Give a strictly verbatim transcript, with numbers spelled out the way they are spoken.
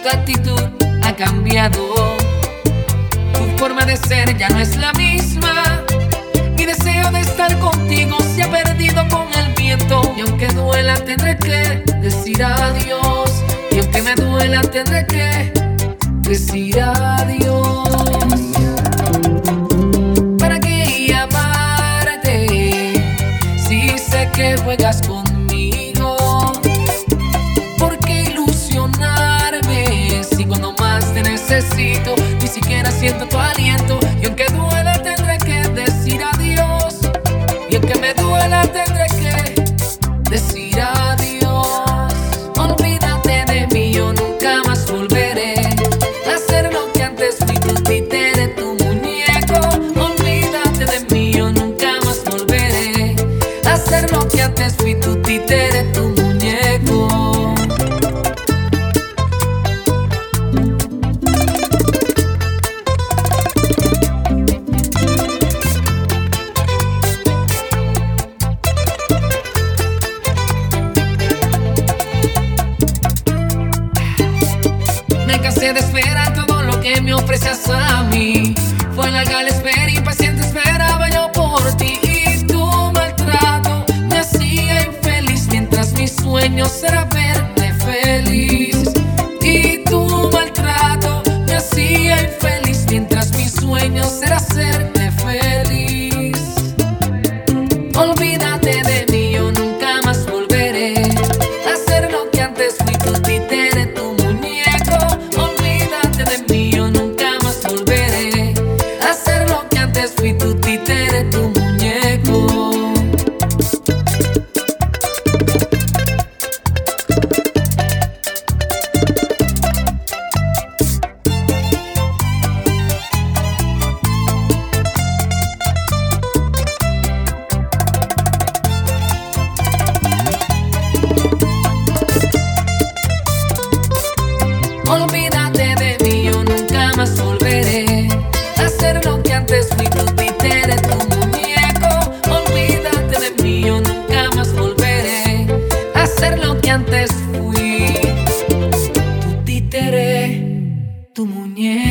actitud ha cambiado. Tu forma de ser ya no es la misma. Mi deseo de estar contigo se ha perdido con el viento. Y aunque duela tendré que decir adiós. Y aunque me duela tendré que decir adiós. ¿Para qué llamarte si sé que juegas conmigo? ¿Por qué ilusionarme si cuando más te necesito ni siquiera siento tu aliento? Y aunque duela tendré que decir adiós. Y aunque me duela tendré que decir adiós. Olvídate de mí, yo nunca más volveré a hacer lo que antes fui, tu títere, tu muñeco. Olvídate de mí, yo nunca más volveré a hacer lo que antes fui, tu títere, tu muñeco. Me cansé de esperar todo lo que me ofreces a mí. Fue larga la espera, impaciente esperaba yo por ti. Y tu maltrato me hacía infeliz, mientras mi sueño será verte feliz. Y tu maltrato me hacía infeliz, mientras mi sueño será hacerte feliz. Olvídate de mí, yo nunca más volveré a hacer lo que antes fui, tu títere, tu muñeco. Olvídate de mí, yo nunca más volveré a hacer lo que antes fui, tu títere, tu muñeco. Olvídate de mí, yo nunca más volveré a hacer lo que antes fui, tu títere, tu muñeco. Olvídate de mí, yo nunca más volveré a hacer lo que antes fui, tu títere, tu muñeco.